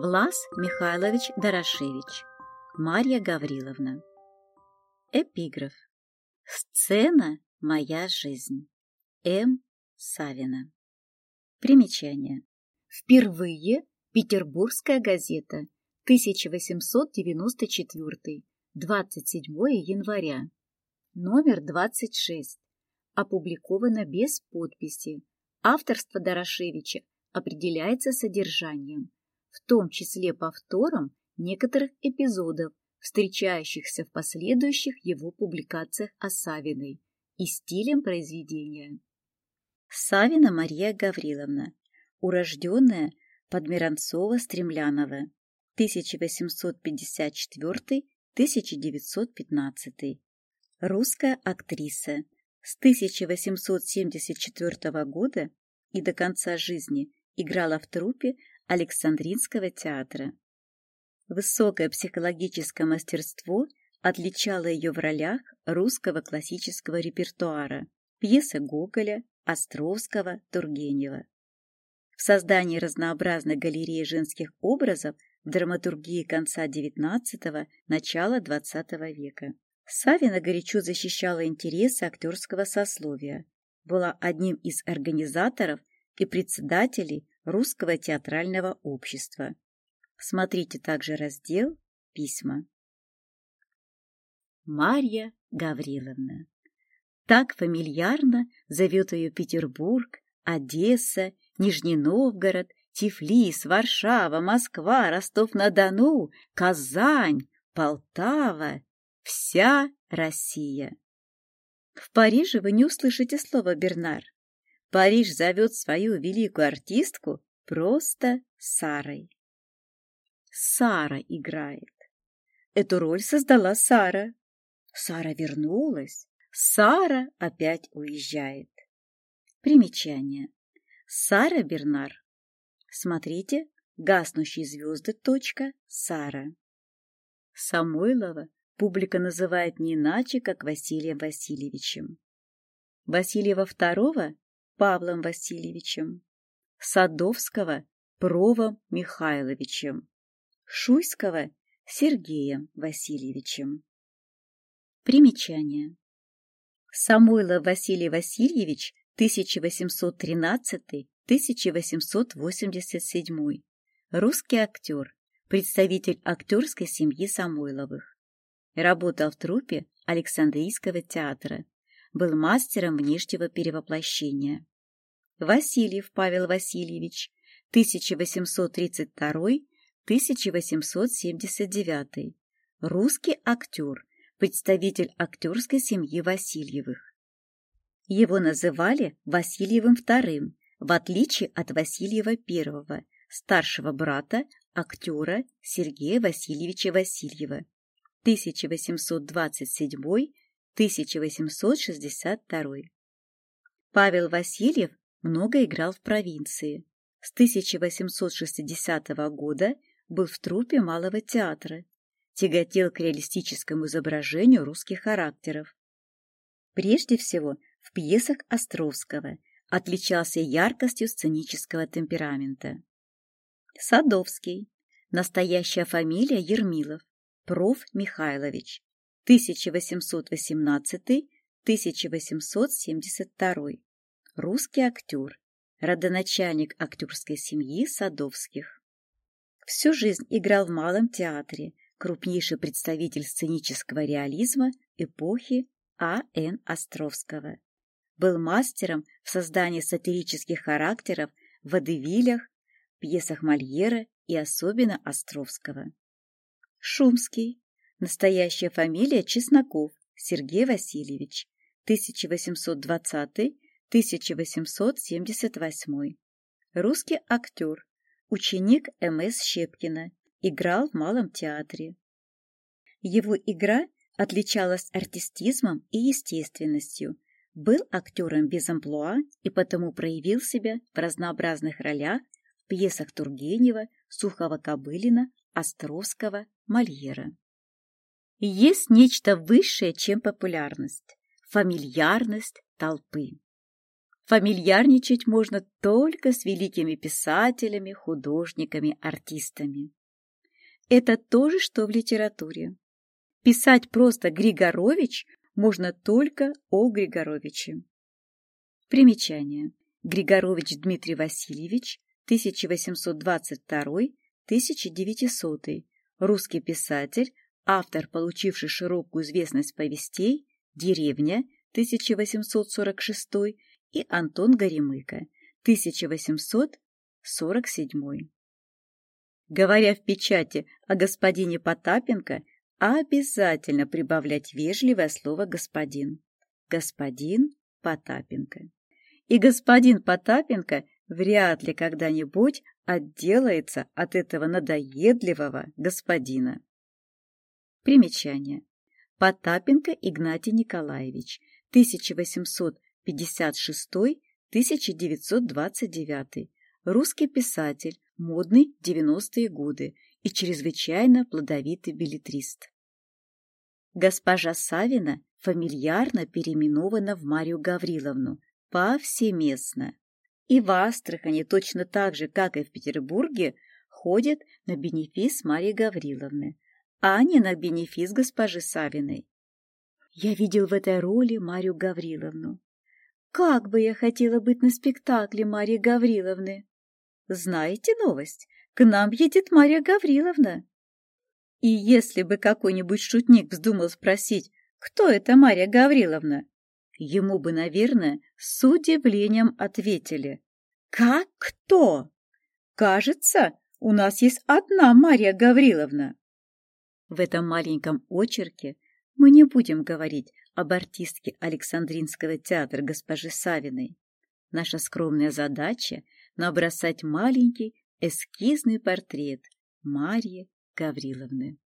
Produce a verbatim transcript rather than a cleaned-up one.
Влас Михайлович Дорошевич. Марья Гавриловна. Эпиграф. Сцена «Моя жизнь». М. Савина. Примечание. Впервые Петербургская газета, тысяча восемьсот девяносто четвёртый, двадцать седьмое января, номер двадцать шесть. Опубликовано без подписи. Авторство Дорошевича определяется содержанием, в том числе повтором некоторых эпизодов, встречающихся в последующих его публикациях о Савиной, и стилем произведения. Савина Мария Гавриловна, урожденная Подмеранцова-Стремлянова, тысяча восемьсот пятьдесят четвёртый — тысяча девятьсот пятнадцатый, русская актриса, с тысяча восемьсот семьдесят четвёртого года и до конца жизни играла в труппе Александринского театра. Высокое психологическое мастерство отличало ее в ролях русского классического репертуара, пьесы Гоголя, Островского, Тургенева. В создании разнообразной галереи женских образов в драматургии конца девятнадцатого – начала двадцатого века. Савина горячо защищала интересы актерского сословия, была одним из организаторов и председателей Русского театрального общества. Смотрите также раздел «Письма». Марья Гавриловна. Так фамильярно зовет ее Петербург, Одесса, Нижний Новгород, Тифлис, Варшава, Москва, Ростов-на-Дону, Казань, Полтава, вся Россия. В Париже вы не услышите слова «Бернар». Париж зовет свою великую артистку просто Сарой. Сара играет. Эту роль создала Сара. Сара вернулась. Сара опять уезжает. Примечание. Сара Бернар. Смотрите, гаснущие звезды. Точка, Сара. Самойлова публика называет не иначе, как Василием Васильевичем. Васильева второго – Павлом Васильевичем. Садовского – Провом Михайловичем. Шуйского – Сергеем Васильевичем. Примечание. Самойлов Василий Васильевич, тысяча восемьсот тринадцатый — тысяча восемьсот восемьдесят седьмой, русский актер, представитель актерской семьи Самойловых. Работал в труппе Александрийского театра, был мастером внешнего перевоплощения. Васильев Павел Васильевич, тысяча восемьсот тридцать второй — тысяча восемьсот семьдесят девятый, русский актер, представитель актерской семьи Васильевых. Его называли Васильевым вторым, в отличие от Васильева первого, старшего брата актера Сергея Васильевича Васильева, тысяча восемьсот двадцать седьмой — тысяча восемьсот шестьдесят второй. Павел Васильев много играл в провинции. С тысяча восемьсот шестидесятого года был в труппе Малого театра, тяготел к реалистическому изображению русских характеров. Прежде всего, в пьесах Островского отличался яркостью сценического темперамента. Садовский. Настоящая фамилия Ермилов. Проф. Михайлович. тысяча восемьсот восемнадцатый — тысяча восемьсот семьдесят второй. Русский актер. Родоначальник актерской семьи Садовских. Всю жизнь играл в Малом театре, крупнейший представитель сценического реализма эпохи А Н Островского. Был мастером в создании сатирических характеров в водевилях, пьесах Мольера и особенно Островского. Шумский. Настоящая фамилия Чесноков Сергей Васильевич, тысяча восемьсот двадцатый — тысяча восемьсот семьдесят восьмой. Русский актер, ученик М С Щепкина, играл в Малом театре. Его игра отличалась артистизмом и естественностью, был актером без амплуа и потому проявил себя в разнообразных ролях в пьесах Тургенева, Сухова-Кобылина, Островского, Мольера. Есть нечто высшее, чем популярность, фамильярность толпы. Фамильярничать можно только с великими писателями, художниками, артистами. Это то же, что в литературе. Писать просто Григорович можно только о Григоровиче. Примечание. Григорович Дмитрий Васильевич, тысяча восемьсот двадцать второй — тысяча девятисотый, русский писатель, автор, получивший широкую известность повестей «Деревня», тысяча восемьсот сорок шестой, и Антон Горемыка, тысяча восемьсот сорок седьмой. Говоря в печати о господине Потапенко, обязательно прибавлять вежливое слово «господин». Господин Потапенко. И господин Потапенко вряд ли когда-нибудь отделается от этого надоедливого господина. Примечание. Потапенко Игнатий Николаевич, тысяча восемьсот пятьдесят шестой — тысяча девятьсот двадцать девятый, русский писатель, модный девяностые годы и чрезвычайно плодовитый беллетрист. Госпожа Савина фамильярно переименована в Марью Гавриловну повсеместно. И в Астрахани точно так же, как и в Петербурге, ходят на бенефис Марьи Гавриловны, а не на бенефис госпожи Савиной. Я видел в этой роли Марью Гавриловну. Как бы я хотела быть на спектакле Марьи Гавриловны! Знаете новость? К нам едет Марья Гавриловна. И если бы какой-нибудь шутник вздумал спросить, кто это Марья Гавриловна, ему бы, наверное, с удивлением ответили: «Как кто? Кажется, у нас есть одна Марья Гавриловна». В этом маленьком очерке мы не будем говорить об артистке Александринского театра госпожи Савиной. Наша скромная задача — набросать маленький эскизный портрет Марьи Гавриловны.